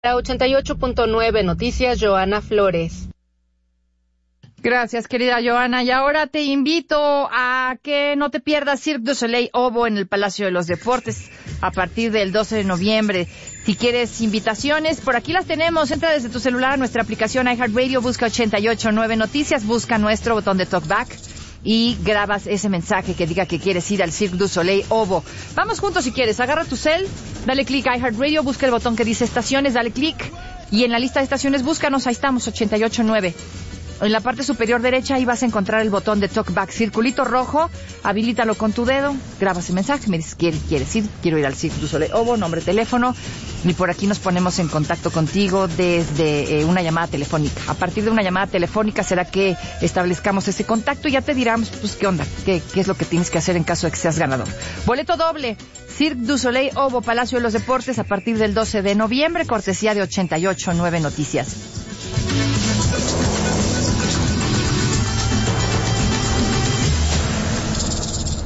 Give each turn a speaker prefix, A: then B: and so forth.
A: Para 88.9 Noticias, Joana Flores.
B: Gracias, querida Joana. Y ahora te invito a que no te pierdas Cirque du Soleil Obo en el Palacio de los Deportes a partir del 12 de noviembre. Si quieres invitaciones, por aquí las tenemos. Entra desde tu celular a nuestra aplicación iHeartRadio, busca 88.9 Noticias, busca nuestro botón de TalkBack y grabas ese mensaje que diga que quieres ir al Cirque du Soleil Obo. Vamos juntos si quieres. Agarra tu cel, dale clic a iHeartRadio, busca el botón que dice estaciones, dale clic y en la lista de estaciones búscanos, ahí estamos, 88.9. En la parte superior derecha ahí vas a encontrar el botón de TalkBack, circulito rojo, habilítalo con tu dedo, grabas el mensaje, me dices quieres ir, quiero ir al Cirque du Soleil Obo, nombre, teléfono, y por aquí nos ponemos en contacto contigo desde una llamada telefónica. A partir de una llamada telefónica será que establezcamos ese contacto y ya te diremos pues qué onda, qué es lo que tienes que hacer en caso de que seas ganador. Boleto doble, Cirque du Soleil Obo, Palacio de los Deportes, a partir del 12 de noviembre, cortesía de 88.9 Noticias.